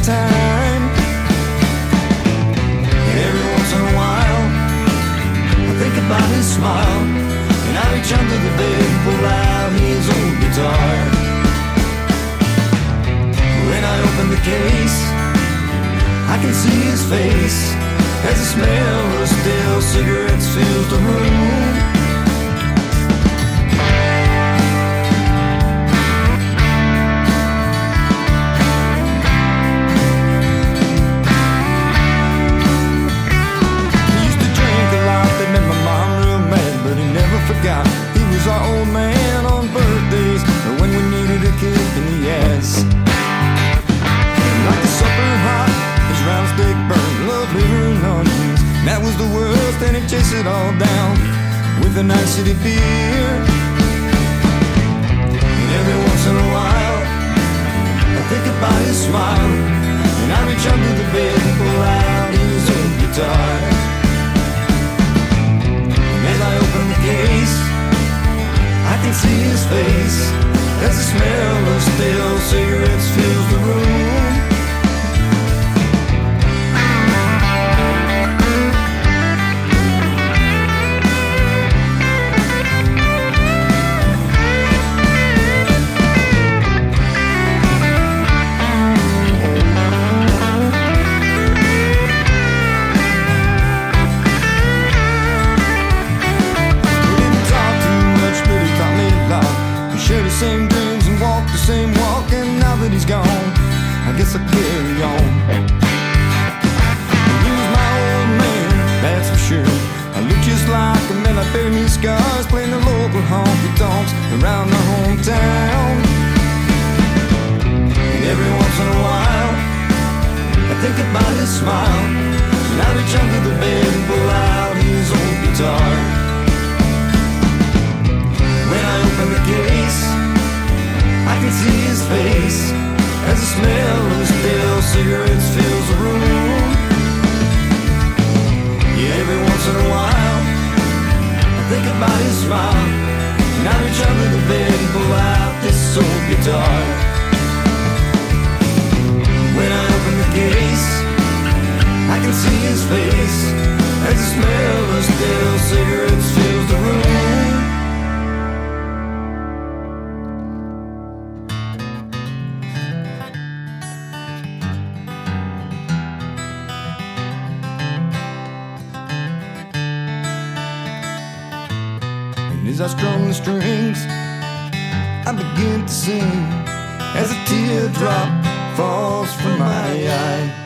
time. And every once in a while I think about his smile, and I reach under the bed and pull out his old guitar. When I open the case, I can see his face as the smell of stale cigarettes fills the room. He used to drink a lot, that made my mom real mad, but he never forgot. He was our old man on birthdays, or when we needed a kick in the ass. Like the supper hot, his round steak burned, love, liver, and onions. That was the worst, and he chased it all down with a nice city beer. And every once in a while I think about his smile, and I reach under the bed and pull out his old guitar. And as I open the case, I can see his face as the smell of stale cigarettes fills the room. Same dreams and walk the same walk, and now that he's gone, I guess I'll carry on. He was my old man, that's for sure. I look just like him and I bear me scars, playing the local honky tonks around my hometown. And every once in a while I think about his smile, and I reach under the bed and pull out his old guitar. When I open the case, I can see his face as the smell of stale cigarettes fills the room. Yeah, every once in a while I think about his smile, and I reach under the bed and pull out this old guitar. When I open the case, I can see his face as the smell of stale cigarettes fills the room. As I strum the strings, I begin to sing as a teardrop falls from my eye.